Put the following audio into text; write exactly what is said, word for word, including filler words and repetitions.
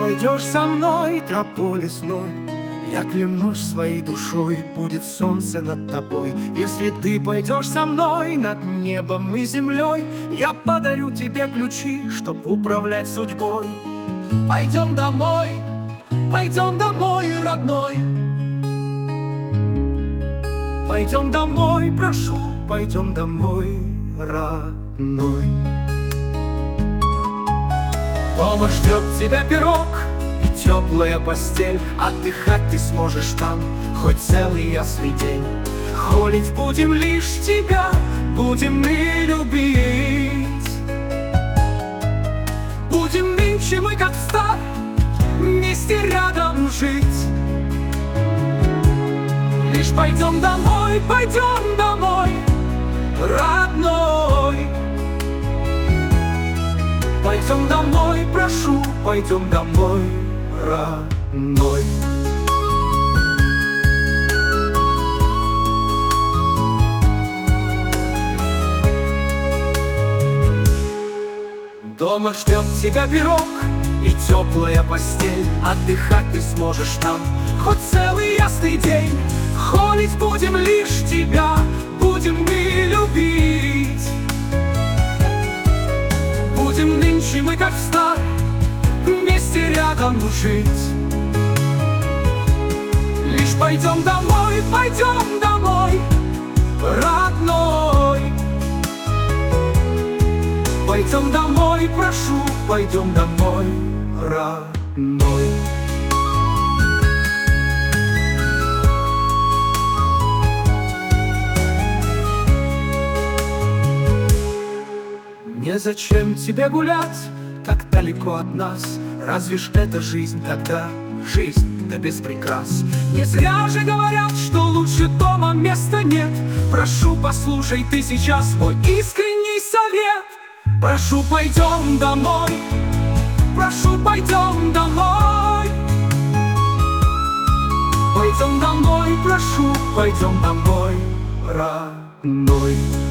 пойдешь со мной тропой лесной, я клянусь своей душой, будет солнце над тобой. Если ты пойдешь со мной над небом и землей, я подарю тебе ключи, чтоб управлять судьбой. Пойдем домой, пойдем домой, родной. Пойдем домой, прошу, пойдем домой, родной. Дома ждет тебя пирог и теплая постель. Отдыхать ты сможешь там хоть целый ясный день. Холить будем лишь тебя, будем мы любить. Будем нынче мы, как стар, вместе рядом жить. Лишь пойдем домой, пойдем домой, родной. Пойдем домой, прошу, пойдем домой, родной. Дома ждет тебя пирог и теплая постель. Отдыхать ты сможешь там хоть целый ясный день. Холить будем лишь тебя, будем мы любить. Будем нынче мы, как стар, вместе рядом жить. Лишь пойдем домой, пойдем домой, родной. Пойдем домой, прошу, пойдем домой, родной. Незачем тебе гулять так далеко от нас. Разве ж это жизнь тогда, жизнь да без прикрас. Не зря же говорят, что лучше дома места нет. Прошу, послушай ты сейчас мой искренний совет. Прошу, пойдем домой, прошу, пойдем домой. Пойдем домой, прошу, пойдем домой, родной.